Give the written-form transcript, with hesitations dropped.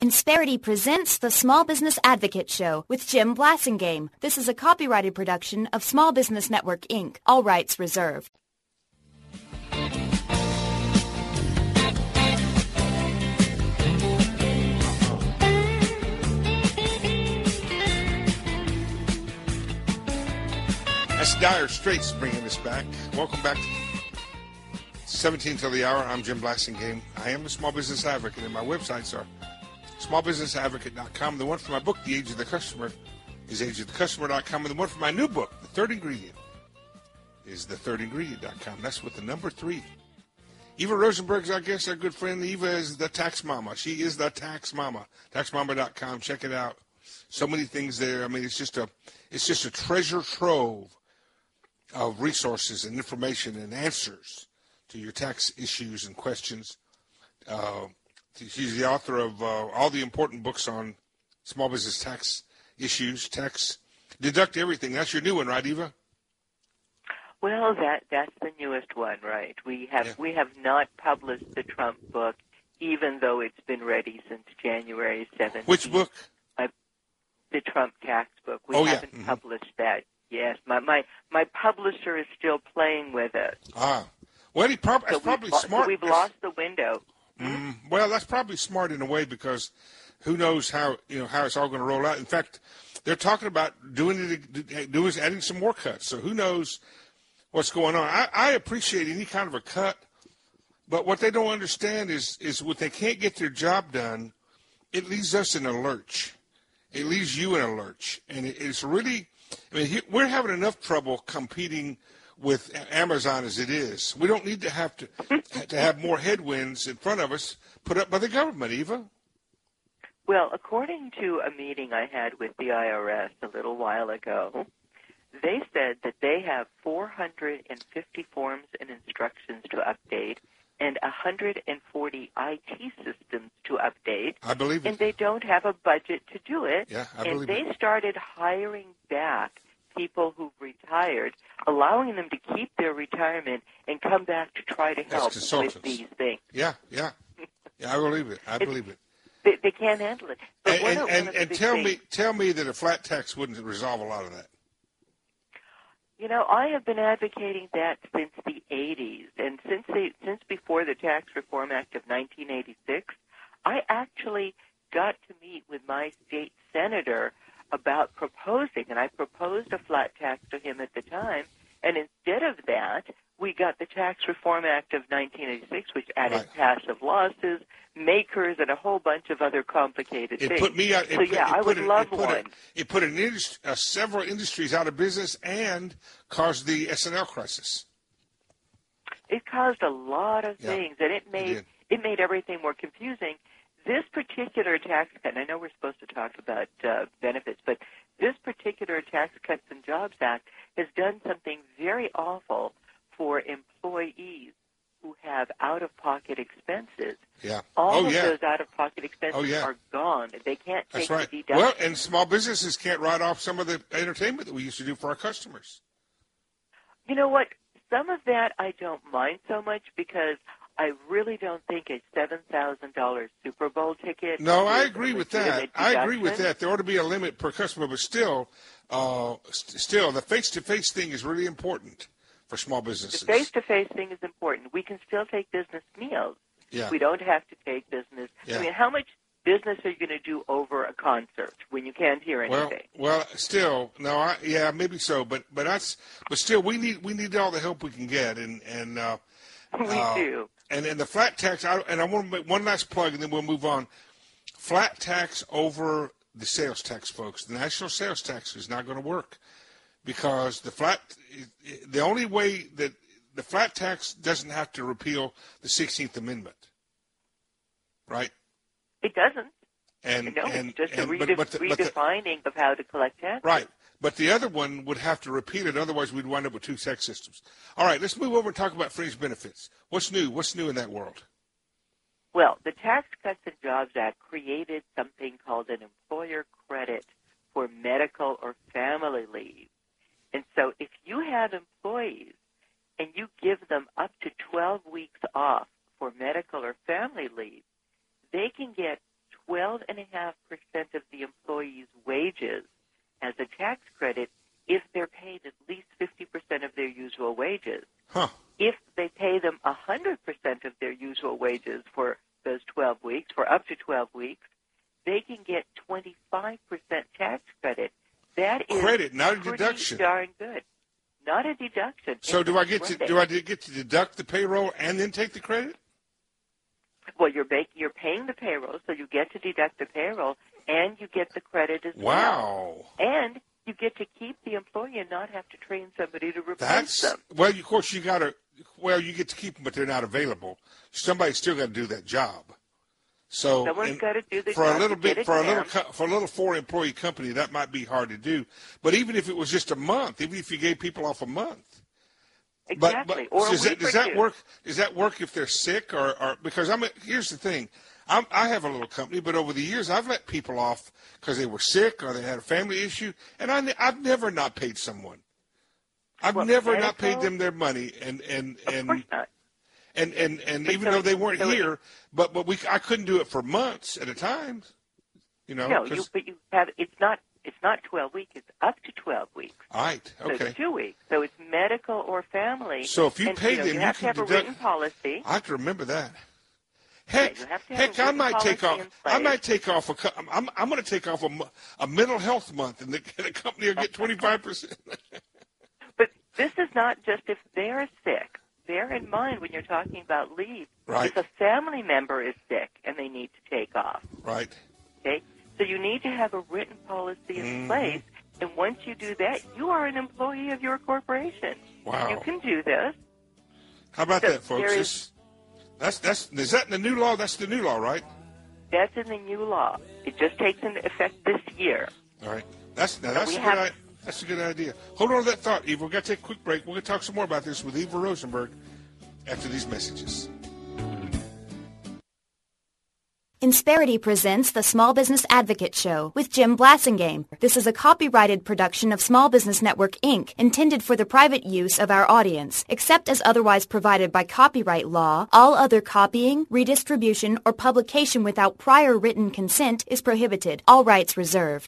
Insperity presents the Small Business Advocate Show with Jim Blasingame. This is a copyrighted production of Small Business Network, Inc., all rights reserved. That's Dire Straits bringing us back. Welcome back. 17 till the hour. I'm Jim Blasingame. I am a small business advocate, and my websites are smallbusinessadvocate.com. The one for my book, The Age of the Customer, is ageofthecustomer.com. And the one for my new book, The Third Ingredient, is thethirdingredient.com. That's with the number 3. Eva Rosenberg's, I guess, our good friend. Eva is the tax mama. She is the tax mama. Taxmama.com. Check it out. So many things there. I mean, it's just a treasure trove of resources and information and answers to your tax issues and questions. She's the author of all the important books on small business tax issues, tax deduct everything. That's your new one, right, Eva? Well, that's the newest one, right? We have not published the Trump book, even though it's been ready since January 17th. Which book? The Trump tax book. We haven't published that. Yes, my publisher is still playing with it. Well, that's probably smart. So we've lost the window. Well, that's probably smart in a way, because who knows how it's all going to roll out. In fact, they're talking about adding some more cuts. So who knows what's going on? I appreciate any kind of a cut, but what they don't understand is when they can't get their job done, it leaves us in a lurch. It leaves you in a lurch, and it's really. I mean, we're having enough trouble competing with Amazon as it is. We don't need to have more headwinds in front of us put up by the government, Eva. Well, according to a meeting I had with the IRS a little while ago, they said that they have 450 forms and instructions to update and 140 IT systems to update. I believe it. And they don't have a budget to do it. Yeah, I believe it. And they started hiring back people who've retired, allowing them to keep their retirement and come back to try to help with these things. Yeah, I believe it. I believe it. They can't handle it. But and tell me that a flat tax wouldn't resolve a lot of that. You know, I have been advocating that since the 80s, and since before the Tax Reform Act of 1986, I actually got to meet with my state senator about proposing, and I proposed a flat tax to him at the time, and instead of that, we got the Tax Reform Act of 1986, which added passive losses, makers, and a whole bunch of other complicated things. Put me out. I would love one. It put several industries out of business and caused the SNL crisis. It caused a lot of things, and it made everything more confusing. This particular tax cut, and I know we're supposed to talk about benefits, but this particular Tax Cuts and Jobs Act has done something very awful for employees who have out-of-pocket expenses. Yeah. All of those out-of-pocket expenses are gone. They can't take the deduction. Well, and small businesses can't write off some of the entertainment that we used to do for our customers. You know what? Some of that I don't mind so much, because I really don't think a $7,000 Super Bowl ticket. No, I agree with that. I agree with that. There ought to be a limit per customer, but still, the face-to-face thing is really important for small businesses. The face-to-face thing is important. We can still take business meals. Yeah. We don't have to take business. Yeah. I mean, how much business are you going to do over a concert when you can't hear anything? Well, still, no, maybe so, but still, we need all the help we can get, and we do. And the flat tax, I want to make one last plug, and then we'll move on. Flat tax over the sales tax, folks. The national sales tax is not going to work, because the only way that the flat tax doesn't have to repeal the 16th Amendment, right? It doesn't. No, it's just a redefining of how to collect taxes. Right. But the other one would have to repeal it, otherwise we'd wind up with two tax systems. All right, let's move over and talk about fringe benefits. What's new? What's new in that world? Well, the Tax Cuts and Jobs Act created something called an employer credit for medical or family leave. And so if you have employees and you give them up to 12 weeks off for medical or family leave, they can get 12.5% of the employee's wages as a tax credit if they're paid at least 50% of their usual wages. Huh. If they pay them 100% of their usual wages for those 12 weeks, for up to 12 weeks, they can get 25% tax credit. That is credit, not a pretty deduction. Darn good. Not a deduction. So do I get to deduct the payroll and then take the credit? Well, you're paying the payroll, so you get to deduct the payroll, and you get the credit as well. Wow. And you get to keep the employee and not have to train somebody to replace them. Well, of course, you get to keep them, but they're not available. Somebody's still got to do that job. So someone's got to do the for job a little to bit, get it for a down. little 4-employee company, that might be hard to do. But even if it was just a month, even if you gave people off a month, exactly, but or does that two. work? Does that work if they're sick or because here's the thing. I have a little company, but over the years I've let people off because they were sick or they had a family issue, and I've never not paid someone. I've never not paid them their money, and of course not. And even though they weren't here, but I couldn't do it for months at a time. No, it's not 12 weeks. It's up to 12 weeks. Right. Okay. So it's 2 weeks. So it's medical or family. So if you pay them, you have to have deduct, a written policy. I have to remember that. Heck, I might take off. I might take off I'm going to take off a mental health month, and the company will get 25%. But this is not just if they're sick. Bear in mind when you're talking about leave, right. If a family member is sick and they need to take off. Right. Okay? So you need to have a written policy in place, and once you do that, you are an employee of your corporation. Wow. You can do this. How about that, folks? Is that in the new law? That's the new law, right? That's in the new law. It just takes into effect this year. All right. That's a good idea. Hold on to that thought, Eva. We've got to take a quick break. We're going to talk some more about this with Eva Rosenberg after these messages. Insperity presents the Small Business Advocate Show with Jim Blasingame. This is a copyrighted production of Small Business Network, Inc., intended for the private use of our audience. Except as otherwise provided by copyright law, all other copying, redistribution, or publication without prior written consent is prohibited. All rights reserved.